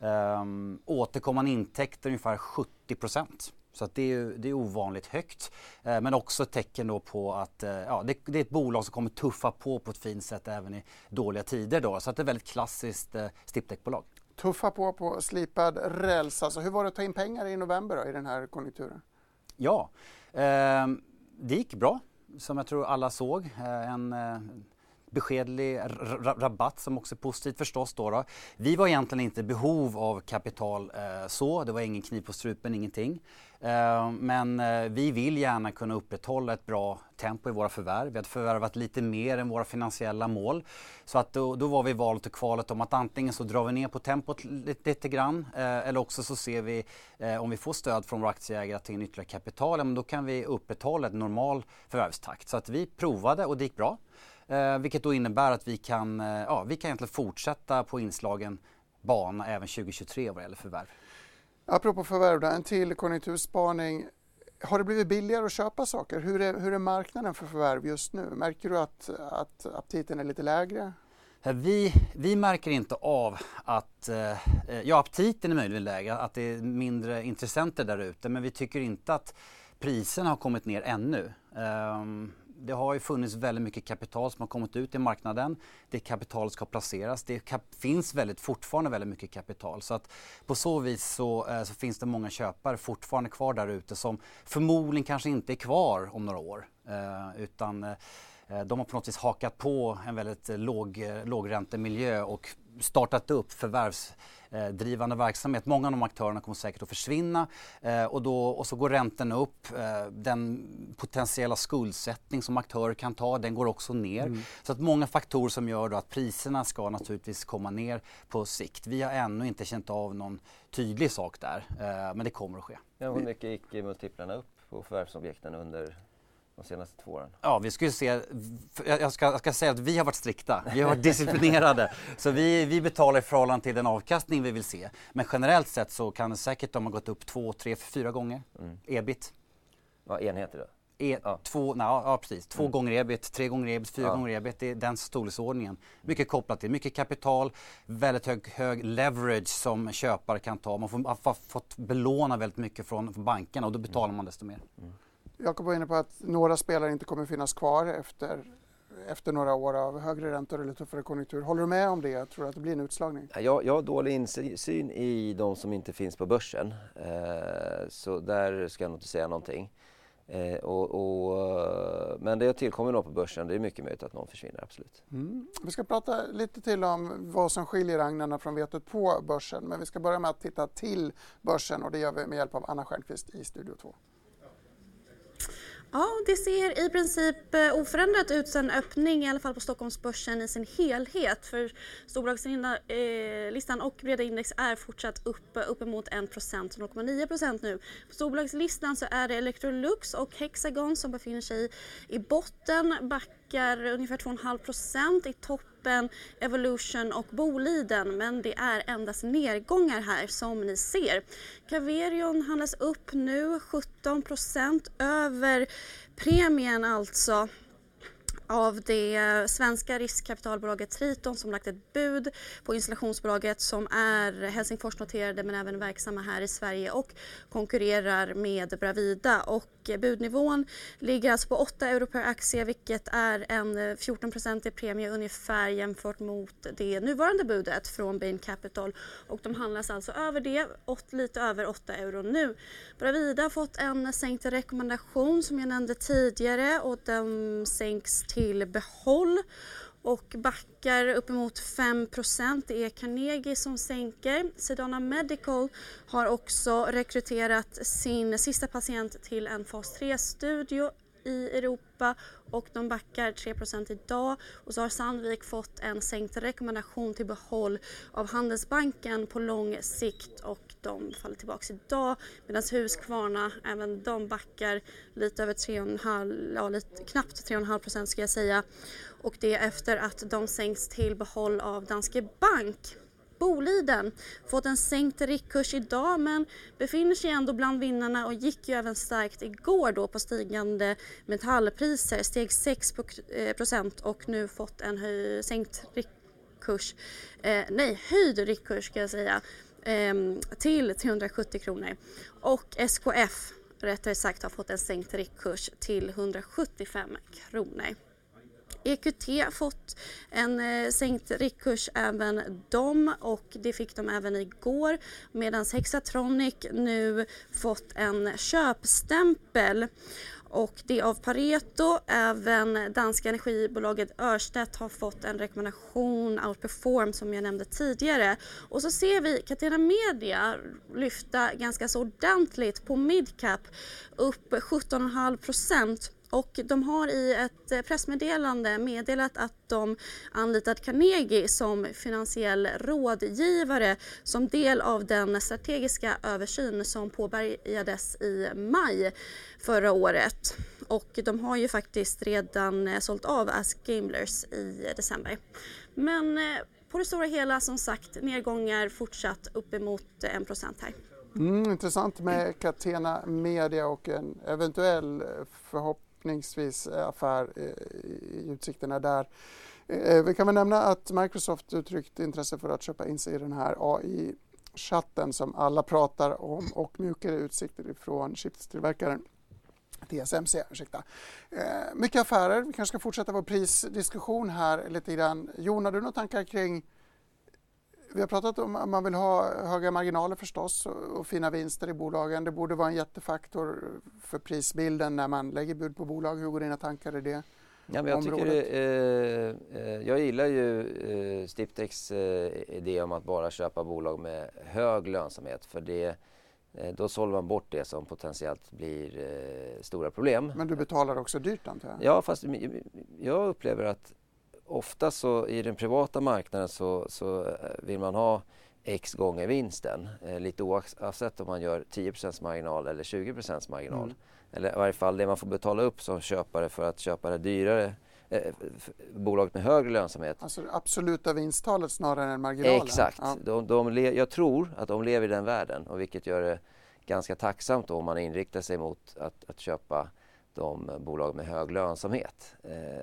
Um, återkommande intäkter ungefär sjuttio procent. Så att det är ju det är ovanligt högt. Uh, men också ett tecken då på att uh, ja, det, det är ett bolag som kommer tuffa på på ett fint sätt även i dåliga tider. Då. Så att det är ett väldigt klassiskt uh, stippdäckbolag. Tuffa på på slipad räls. Alltså, hur var det att ta in pengar i november då, i den här konjunkturen? Ja, eh, det gick bra. Som jag tror alla såg. Eh, en eh, beskedlig r- rabatt som också är positivt förstås. Då, då. Vi var egentligen inte i behov av kapital eh, så. Det var ingen kniv på strupen, ingenting. Eh, men eh, vi vill gärna kunna upprätthålla ett bra tempo i våra förvärv. Vi hade förvärvat lite mer än våra finansiella mål. Så att då, då var vi i valet och kvalet om att antingen så drar vi ner på tempot lite, lite grann. Eh, eller också så ser vi eh, om vi får stöd från våra aktieägare att ta in ytterligare kapital. Men då kan vi upprätthålla ett normal förvärvstakt. Så att vi provade och det gick bra. Eh, vilket då innebär att vi kan, eh, ja, vi kan egentligen fortsätta på inslagen bana även tjugohundratjugotre vad det gäller förvärv. Apropå förvärv då, en till konjunkturspaning. Har det blivit billigare att köpa saker? Hur är, hur är marknaden för förvärv just nu? Märker du att, att aptiten är lite lägre? Vi, vi märker inte av att, eh, ja, aptiten är möjligen lägre, att det är mindre intressenter där ute, men vi tycker inte att priserna har kommit ner ännu. Um, Det har ju funnits väldigt mycket kapital som har kommit ut i marknaden. Det kapitalet ska placeras. Det kap- finns väldigt, fortfarande väldigt mycket kapital. Så att på så vis så, eh, så finns det många köpare fortfarande kvar där ute som förmodligen kanske inte är kvar om några år. Eh, utan eh, de har på något vis hakat på en väldigt låg, lågräntemiljö och startat upp förvärvsdrivande verksamhet. Många av de aktörerna kommer säkert att försvinna eh, och, då, och så går räntan upp. Eh, den potentiella skuldsättning som aktörer kan ta, den går också ner. Mm. Så att många faktorer som gör då att priserna ska naturligtvis komma ner på sikt. Vi har ännu inte känt av någon tydlig sak där, eh, men det kommer att ske. Ja, hur mycket gick multiplarna upp på förvärvsobjekten under de senaste två åren? Ja, vi skulle se, jag ska, jag ska säga att vi har varit strikta, vi har varit disciplinerade. Så vi, vi betalar i förhållande till den avkastning vi vill se. Men generellt sett så kan det säkert de ha gått upp två, tre, fyra gånger. Mm. Ebit. Ja, enheter då? E, ja. Två, na, ja, precis. Två mm. gånger ebit, tre gånger ebit, fyra ja. gånger ebit. Det är den storleksordningen. Mycket kopplat till mycket kapital, väldigt hög, hög leverage som köpare kan ta. Man får, man har fått belåna väldigt mycket från, från bankerna och då betalar mm. man desto mer. Mm. Jakob var inne på att några spelare inte kommer finnas kvar efter, efter några år av högre räntor eller tuffare konjunktur. Håller du med om det? Jag tror att det blir en utslagning. Jag, jag har dålig insyn i de som inte finns på börsen. Eh, så där ska jag nog inte säga någonting. Eh, och, och, men det tillkommer någon på börsen. Det är mycket möjligt att någon försvinner, absolut. Mm. Vi ska prata lite till om vad som skiljer agnarna från vetet på börsen. Men vi ska börja med att titta till börsen och det gör vi med hjälp av Anna Stjernqvist i Studio två. Ja, det ser i princip oförändrat ut sen öppning, i alla fall på Stockholmsbörsen i sin helhet. För storbolagslistan och breda index är fortsatt upp, uppemot en procent, noll komma nio procent nu. På storbolagslistan så är det Electrolux och Hexagon som befinner sig i botten, backar ungefär två komma fem procent i toppen, Evolution och Boliden, men det är endast nedgångar här som ni ser. Caverion handlas upp nu sjutton procent över premien alltså av det svenska riskkapitalbolaget Triton som lagt ett bud på installationsbolaget som är Helsingfors-noterade men även verksamma här i Sverige och konkurrerar med Bravida. Och budnivån ligger alltså på åtta euro per aktie, vilket är en fjorton procent i premie ungefär jämfört mot det nuvarande budet från Bain Capital. Och de handlas alltså över det, åt, lite över åtta euro nu. Bravida har fått en sänkt rekommendation som jag nämnde tidigare och den sänks till behåll och backar uppemot fem procent. Det är Carnegie som sänker. Sedana Medical har också rekryterat sin sista patient till en fas tre-studio i Europa och de backar tre procent idag. Och så har Sandvik fått en sänkt rekommendation till behåll av Handelsbanken på lång sikt och de faller tillbaka idag. Medan Husqvarna, även de backar lite över tre komma fem, ja, lite, knappt tre komma fem procent ska jag säga. Och det är efter att de sänks till behåll av Danske Bank. Boliden fått en sänkt riktkurs idag men befinner sig ändå bland vinnarna och gick ju även starkt igår då på stigande metallpriser. Steg sex procent och nu fått en höj, sänkt riktkurs, eh, nej höjd riktkurs ska jag säga, eh, till trehundrasjuttio kronor. Och S K F rättare sagt har fått en sänkt riktkurs till hundrasjuttiofem kronor. E Q T har fått en eh, sänkt riktkurs även de och det fick de även igår medan Hexatronic nu fått en köpstämpel och det av Pareto. Även danska energibolaget Ørsted har fått en rekommendation outperform som jag nämnde tidigare. Och så ser vi Catena Media lyfta ganska så ordentligt på midcap upp sjutton komma fem procent. Och de har i ett pressmeddelande meddelat att de anlitat Carnegie som finansiell rådgivare som del av den strategiska översyn som påbörjades i maj förra året. Och de har ju faktiskt redan sålt av Ask Gamblers i december. Men på det stora hela som sagt nedgångar fortsatt uppemot en procent här. Mm, intressant med Catena Media och en eventuell förhoppning förhoppningsvis affär i utsikterna där. Vi kan väl nämna att Microsoft uttryckt intresse för att köpa in sig i den här A I-chatten som alla pratar om och mjukare utsikter ifrån chipstillverkaren T S M C. Ursäkta. Mycket affärer. Vi kanske ska fortsätta vår prisdiskussion här lite grann. Jon, har du några tankar kring... Vi har pratat om att man vill ha höga marginaler förstås och fina vinster i bolagen. Det borde vara en jättefaktor för prisbilden när man lägger bud på bolag. Hur går dina tankar i det? Ja, men jag, området? tycker, eh, eh, jag gillar ju eh, Stiptex eh, idé om att bara köpa bolag med hög lönsamhet. För det, eh, då sållar man bort det som potentiellt blir eh, stora problem. Men du betalar också dyrt, antar jag? Ja, fast jag upplever att ofta så i den privata marknaden så, så vill man ha x gånger vinsten. Eh, lite oavsett om man gör tio procent marginal eller tjugo procent marginal. Mm. Eller i varje fall det man får betala upp som köpare för att köpa det dyrare eh, bolaget med högre lönsamhet. Alltså absoluta vinsttalet snarare än marginalen. Exakt. Ja. De, de le- jag tror att de lever i den världen, och vilket gör det ganska tacksamt då om man inriktar sig mot att, att köpa de bolag med hög lönsamhet.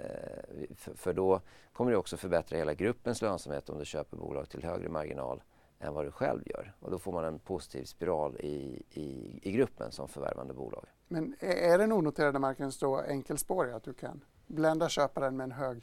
Eh, för, för då kommer det också förbättra hela gruppens lönsamhet om du köper bolag till högre marginal än vad du själv gör. Och då får man en positiv spiral i, i, i gruppen som förvärvande bolag. Men är den onoterade marknaden så enkelspårig att du kan blända köparen med en hög,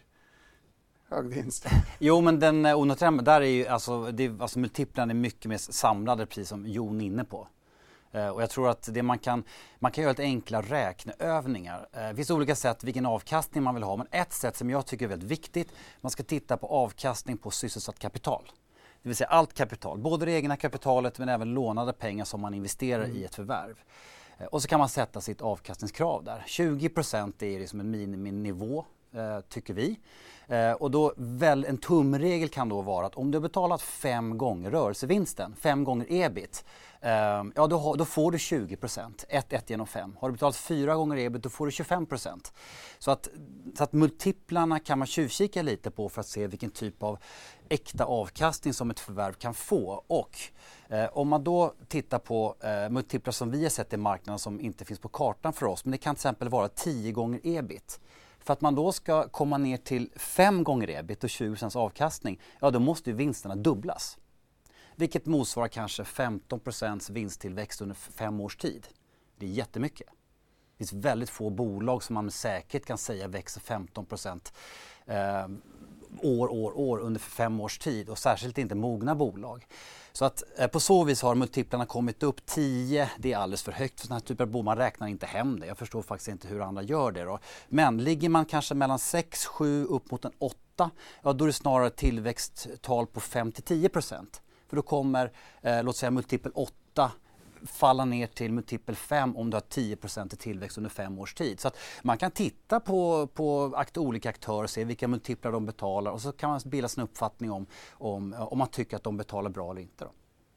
hög vinst? Jo, men den onoterade, där är ju alltså, det, alltså multiplarna är mycket mer samlade, precis som Jon är inne på. Uh, och jag tror att det man kan, man kan göra lite enkla räkneövningar. Uh, det finns olika sätt vilken avkastning man vill ha, men ett sätt som jag tycker är väldigt viktigt, man ska titta på avkastning på sysselsatt kapital. Det vill säga allt kapital, både det egna kapitalet men även lånade pengar som man investerar mm. i ett förvärv. Och så kan man sätta sitt avkastningskrav där. tjugo procent är liksom en miniminivå, eh, tycker vi. Eh, och då väl en tumregel kan då vara att om du har betalat fem gånger rörelsevinsten, fem gånger ebit, eh, ja då, då får du tjugo procent, ett, ett genom fem. Har du betalat fyra gånger ebit, då får du tjugofem procent. Så att, så att multiplarna kan man tjuvkika lite på för att se vilken typ av äkta avkastning som ett förvärv kan få. Och eh, om man då tittar på eh, multiplar som vi har sett i marknaden som inte finns på kartan för oss, men det kan till exempel vara tio gånger ebit. För att man då ska komma ner till fem gånger ebit och tjugo procent avkastning, ja då måste ju vinsterna dubblas. Vilket motsvarar kanske femton procent vinsttillväxt under fem års tid. Det är jättemycket. Det finns väldigt få bolag som man säkert kan säga växer femton procent eh, år, år, år under fem års tid, och särskilt inte mogna bolag. Så att eh, på så vis har multiplarna kommit upp tio, det är alldeles för högt för sådana här typer av bolag, man räknar inte hem det. Jag förstår faktiskt inte hur andra gör det då. Men ligger man kanske mellan sex, sju upp mot en åtta, ja då är det snarare tillväxttal på fem till tio procent. För då kommer, eh, låt säga multipel åtta falla ner till multipel fem om du har tio procent i tillväxt under fem års tid. Så att man kan titta på, på akt- olika aktörer, se vilka multiplar de betalar, och så kan man bilda sin uppfattning om, om, om man tycker att de betalar bra eller inte. Då.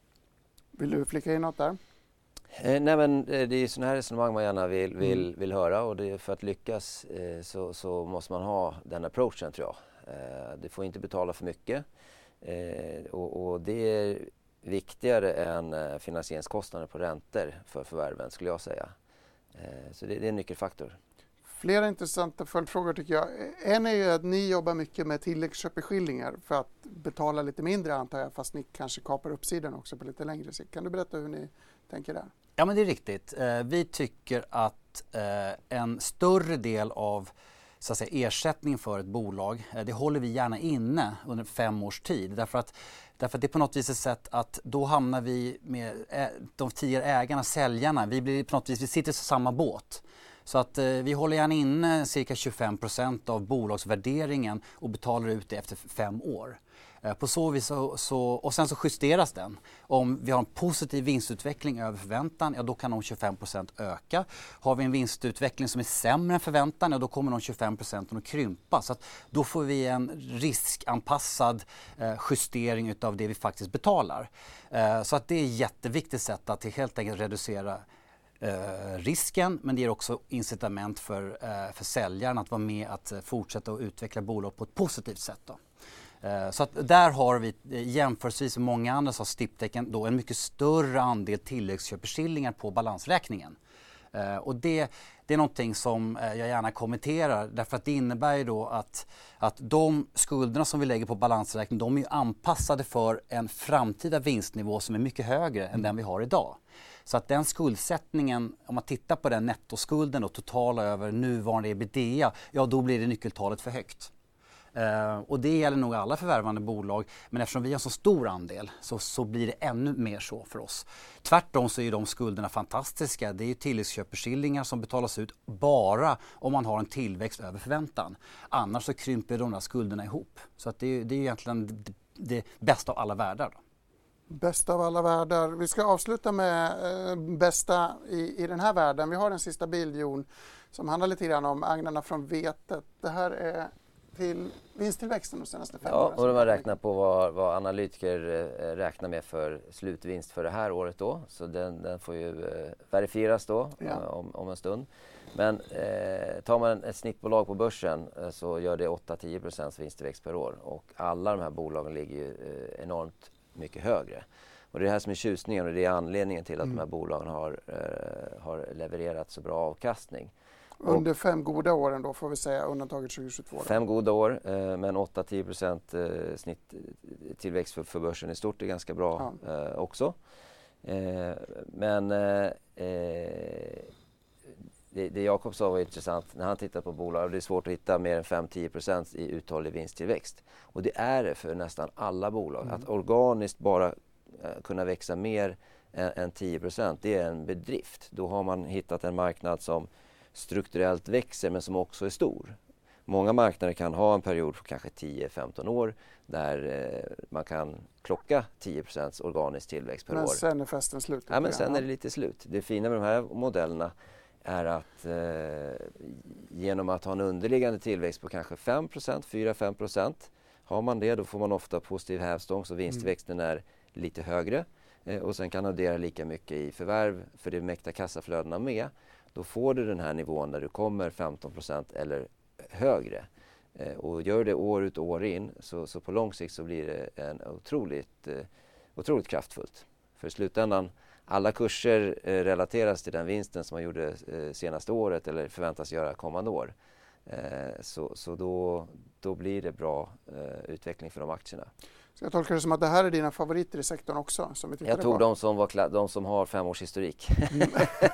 Vill du flika in något där? Eh, nej men eh, det är sådana här resonemang man gärna vill, vill, mm. vill höra, och det, för att lyckas eh, så, så måste man ha den approachen, tror jag. Eh, du får inte betala för mycket eh, och, och det är viktigare än eh, finansieringskostnader på räntor för förvärven, skulle jag säga. Eh, så det, det är en nyckelfaktor. Flera intressanta följdfrågor tycker jag. En är ju att ni jobbar mycket med tilläggsköpeskillingar för att betala lite mindre, antar jag, fast ni kanske kapar uppsidan också på lite längre sikt. Kan du berätta hur ni tänker där? Ja, men det är riktigt. Eh, vi tycker att eh, en större del av så att säga, ersättning för ett bolag, eh, det håller vi gärna inne under fem års tid. Därför att, därför att det är på något vis ett sätt att då hamnar vi med ä- de tidigare ägarna, säljarna, vi blir på något vis, vi sitter i samma båt. Så att eh, vi håller gärna inne cirka tjugofem procent av bolagsvärderingen och betalar ut det efter fem år. Eh, på så vis så, så, och sen så justeras den. Om vi har en positiv vinstutveckling över förväntan, ja då kan de tjugofem procent öka. Har vi en vinstutveckling som är sämre än förväntan, ja då kommer de tjugofem procent att krympa. Så att då får vi en riskanpassad eh, justering utav det vi faktiskt betalar. Eh, så att det är ett jätteviktigt sätt att helt enkelt reducera Eh, risken, men det ger också incitament för, eh, för säljaren att vara med att eh, fortsätta att utveckla bolag på ett positivt sätt. Då. Eh, så att där har vi eh, jämförelsevis med många andra så har Stiptech då en mycket större andel tilläggsköpeskillingar på balansräkningen. Eh, och det, det är någonting som eh, jag gärna kommenterar, därför att det innebär ju då att, att de skulderna som vi lägger på balansräkningen, de är ju anpassade för en framtida vinstnivå som är mycket högre än den vi har idag. Så att den skuldsättningen, om man tittar på den nettoskulden och totala över nuvarande ebitda, ja då blir det nyckeltalet för högt. Uh, och det gäller nog alla förvärvande bolag, men eftersom vi har så stor andel så, så blir det ännu mer så för oss. Tvärtom så är ju de skulderna fantastiska. Det är ju tilläggsköpeskillingar som betalas ut bara om man har en tillväxt över förväntan. Annars så krymper de där skulderna ihop. Så att det, är, det är egentligen det, det bästa av alla världar. Då. Bästa av alla världar. Vi ska avsluta med eh, bästa i, i den här världen. Vi har en sista bild, Jon, som handlar lite grann om agnarna från vetet. Det här är till vinsttillväxten de senaste fem ja, åren. Och de har räknat på vad, vad analytiker eh, räknar med för slutvinst för det här året då. Så den, den får ju eh, verifieras då ja. eh, om, om en stund. Men eh, tar man ett snittbolag på börsen eh, så gör det åtta till tio procent vinsttillväxt per år. Och alla de här bolagen ligger ju eh, enormt mycket högre. Och det är det här som är tjusningen och det är anledningen till att mm. de här bolagen har, eh, har levererat så bra avkastning. Under fem goda åren då får vi säga, undantaget tjugohundratjugotvå. Då. Fem goda år, eh, men åtta till tio procent eh, snitt tillväxt för, för börsen i stort är ganska bra ja. eh, också. Eh, men eh, det, det Jakob sa var intressant när han tittar på bolag. Det är svårt att hitta mer än fem till tio procent i uthållig vinsttillväxt. Och det är det för nästan alla bolag. Mm. Att organiskt bara eh, kunna växa mer än, än tio procent, det är en bedrift. Då har man hittat en marknad som strukturellt växer men som också är stor. Många marknader kan ha en period på kanske tio till femton år där eh, man kan klocka tio procent organisk tillväxt per men år. Men sen är festen slut? Ja, men sen är det lite slut. Det fina med de här modellerna är att eh, genom att ha en underliggande tillväxt på kanske fem procent, fyra till fem procent, har man det då får man ofta positiv hävstång så vinsttillväxten är lite högre eh, och sen kan addera lika mycket i förvärv för det mäktar kassaflödena med. Då får du den här nivån när du kommer femton procent eller högre. Eh, och gör det år ut och år in så, så på lång sikt så blir det en otroligt, eh, otroligt kraftfullt. För i slutändan, alla kurser eh, relateras till den vinsten som man gjorde eh, senaste året eller förväntas göra kommande år. Eh, så så då, då blir det bra eh, utveckling för de aktierna. Så jag tolkar det som att det här är dina favoriter i sektorn också? Som vi jag tog på. de som, var kla- de som har fem års historik. Mm.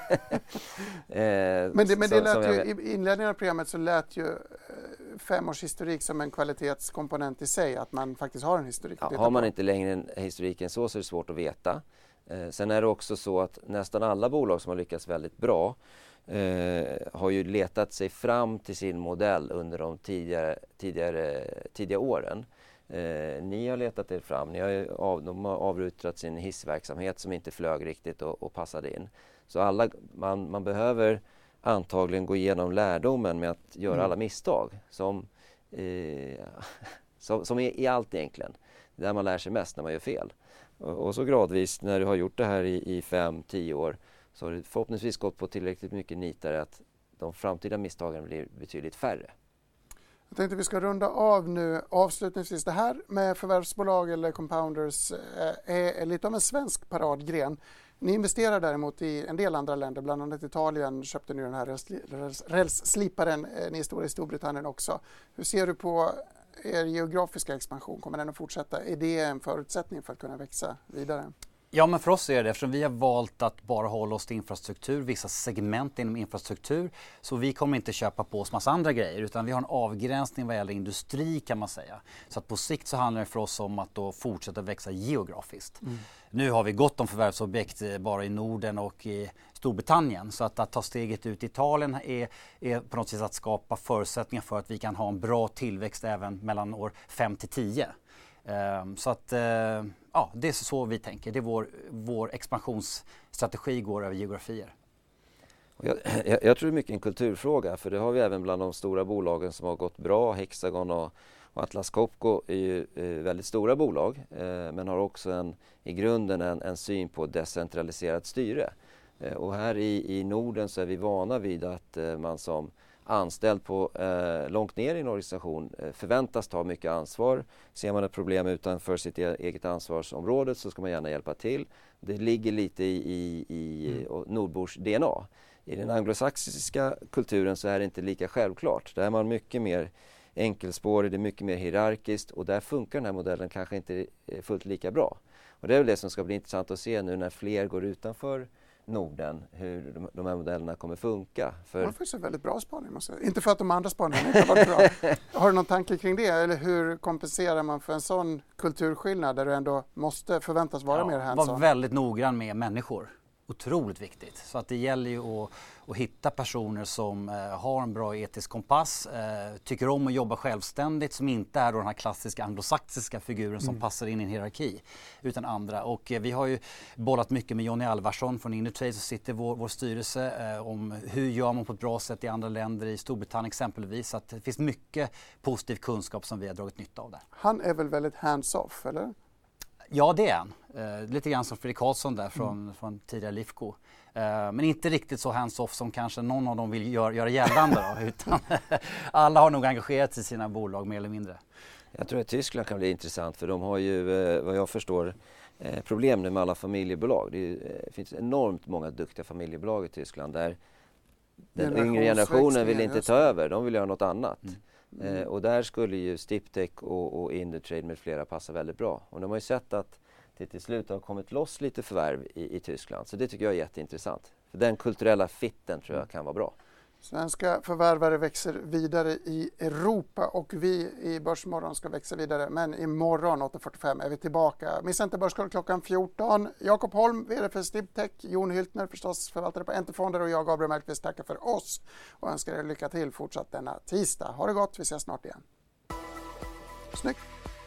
eh, men det, men det som, lät som ju, jag... i inledningen av programmet så lät ju fem års historik som en kvalitetskomponent i sig, att man faktiskt har en historik. Ja, har man på. Inte längre en historiken så så är det svårt att veta. Eh, sen är det också så att nästan alla bolag som har lyckats väldigt bra eh, har ju letat sig fram till sin modell under de tidigare, tidigare, tidiga åren. Eh, ni har letat er fram, ni har av, de har avrutat sin hissverksamhet som inte flög riktigt och, och passade in. Så alla, man, man behöver antagligen gå igenom lärdomen med att göra mm. alla misstag som, eh, som, som är i allt egentligen. Där man lär sig mest när man gör fel. Och, och så gradvis när du har gjort det här i, i fem, tio år så har du förhoppningsvis gått på tillräckligt mycket nitar att de framtida misstagen blir betydligt färre. Jag tänkte att vi ska runda av nu. Avslutningsvis, det här med förvärvsbolag eller compounders är lite av en svensk paradgren. Ni investerar däremot i en del andra länder, bland annat Italien köpte ni den här rälssliparen, ni står i Storbritannien också. Hur ser du på er geografiska expansion? Kommer den att fortsätta? Är det en förutsättning för att kunna växa vidare? Ja, men för oss är det, eftersom vi har valt att bara hålla oss till infrastruktur, vissa segment inom infrastruktur, så vi kommer inte köpa på oss massa andra grejer, utan vi har en avgränsning vad gäller industri kan man säga. Så att på sikt så handlar det för oss om att då fortsätta växa geografiskt. Mm. Nu har vi gott om förvärvsobjekt bara i Norden och i Storbritannien, så att, att ta steget ut i Italien är, är på något sätt att skapa förutsättningar för att vi kan ha en bra tillväxt även mellan år fem till tio. Um, så att uh, ja, det är så vi tänker. Det är vår, vår expansionsstrategi går över geografier. Jag, jag, jag tror det är mycket en kulturfråga, för det har vi även bland de stora bolagen som har gått bra. Hexagon och, och Atlas Copco är ju är väldigt stora bolag eh, men har också en, i grunden en, en syn på decentraliserat styre. Eh, och här i, i Norden så är vi vana vid att eh, man som anställd på eh, långt ner i en organisation eh, förväntas ta mycket ansvar. Ser man ett problem utanför sitt e- eget ansvarsområde så ska man gärna hjälpa till. Det ligger lite i, i, i mm. Nordbors D N A. I den anglosaxiska kulturen så är det inte lika självklart. Där är man mycket mer enkelspårig, det är mycket mer hierarkiskt och där funkar den här modellen kanske inte fullt lika bra. Och det är väl det som ska bli intressant att se nu när fler går utanför Norden hur de, de här modellerna kommer funka. För... Det var faktiskt en väldigt bra spaning. Måste jag. Inte för att de andra spaningarna inte har varit bra. Har du någon tanke kring det? Eller hur kompenserar man för en sån kulturskillnad där du ändå måste förväntas vara ja, mer hands-on? Var väldigt noggrann med människor. Otroligt viktigt. Så att det gäller ju att, att hitta personer som eh, har en bra etisk kompass, eh, tycker om att jobba självständigt, som inte är då den här klassiska anglosaxiska figuren som mm. passar in i en hierarki, utan andra. Och eh, vi har ju bollat mycket med Johnny Alvarsson från Indutrade som sitter i vår, vår styrelse eh, om hur gör man på ett bra sätt i andra länder, i Storbritannien exempelvis. Så att det finns mycket positiv kunskap som vi har dragit nytta av där. Han är väl väldigt hands-off, eller? Ja, det är han. Eh, lite grann som Fredrik Karlsson där från, mm. från tidigare Lifco. Eh, men inte riktigt så hands-off som kanske någon av dem vill gör, göra gällande. Då, utan alla har nog engagerat sig i sina bolag mer eller mindre. Jag tror att Tyskland kan bli intressant för de har ju, eh, vad jag förstår, eh, problem med alla familjebolag. Det, är, eh, finns enormt många duktiga familjebolag i Tyskland där den yngre generationen vill inte ta över. De vill göra något annat. Mm. Mm. Eh, och där skulle ju Stiptech och, och Indutrade med flera passa väldigt bra. Och de har ju sett att det till slut har kommit loss lite förvärv i, i Tyskland. Så det tycker jag är jätteintressant. För den kulturella fitten tror jag kan vara bra. Svenska förvärvare växer vidare i Europa och vi i Börsmorgon ska växa vidare. Men imorgon åtta fyrtiofem är vi tillbaka. Missa inte Börskoll klockan fjorton. Jakob Holm, vd för Stiptech, Jon Hyltner förstås förvaltare på Enterfonder och jag, Gabriel Mellqvist, tackar för oss och önskar er lycka till fortsatt denna tisdag. Ha det gott, vi ses snart igen. Snyggt!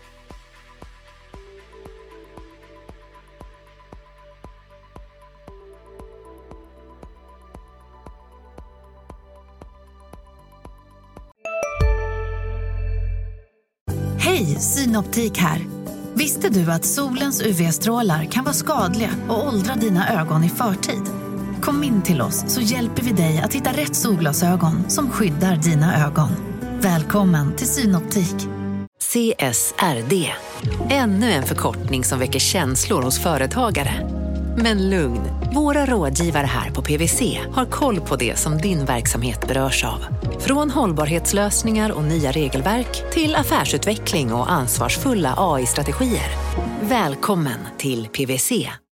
Hej, Synoptik här. Visste du att solens U V-strålar kan vara skadliga och åldra dina ögon i förtid? Kom in till oss så hjälper vi dig att hitta rätt solglasögon som skyddar dina ögon. Välkommen till Synoptik. C S R D. Ännu en förkortning som väcker känslor hos företagare. Men lugn, våra rådgivare här på P W C har koll på det som din verksamhet berörs av. Från hållbarhetslösningar och nya regelverk till affärsutveckling och ansvarsfulla A I-strategier. Välkommen till P W C.